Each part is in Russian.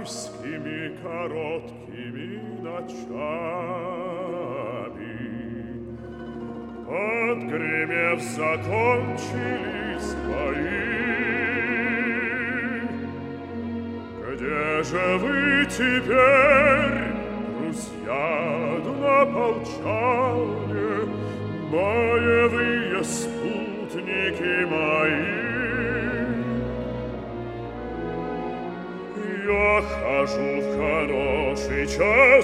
майскими короткими ночами. Отгремев, закончились бои. Где же вы теперь, друзья однополчане, боевые спутники мои? Я хожу в хороший час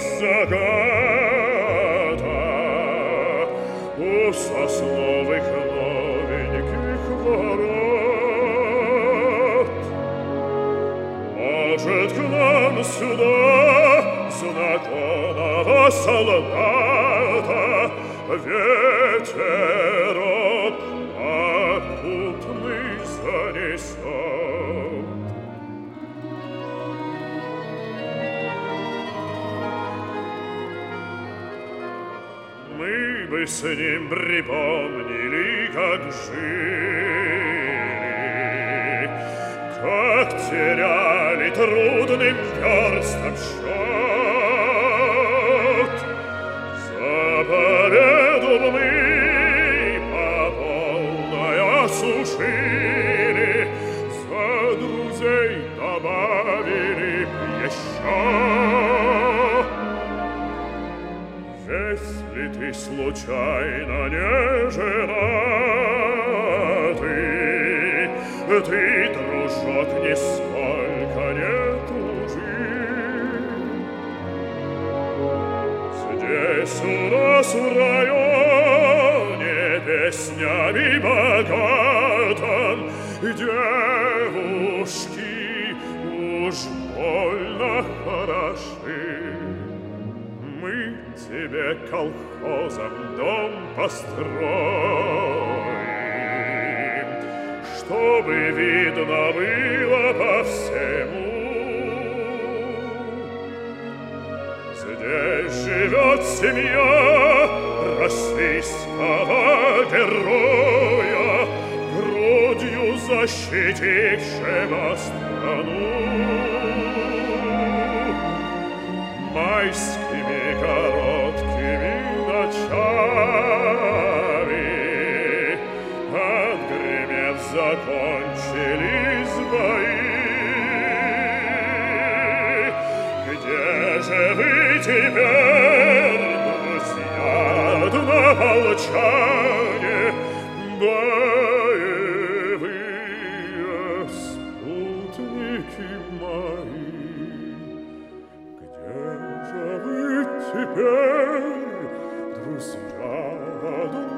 заката у сосновых новеньких ворот. Может, к нам сюда знакомого солдата ветерок попутный занесет. Мы бы с ним припомнили, как жили, как теряли трудным верстам счет. За победу мы по полной осушили, за друзей добавили б еще. Если ты случайно не женатый, ты, дружок, нисколько не тужи. Здесь у нас в районе песнями богатым девушки уж больно хороши. Мы тебе колхозом дом построим, чтобы видно было по всему. Здесь живет семья российского героя, грудью защитившего страну. Майскими короткими ночами, отгремев, закончились бои. Где же вы теперь, друзья однополчане, боевые спутники мои? Теперь, друзья,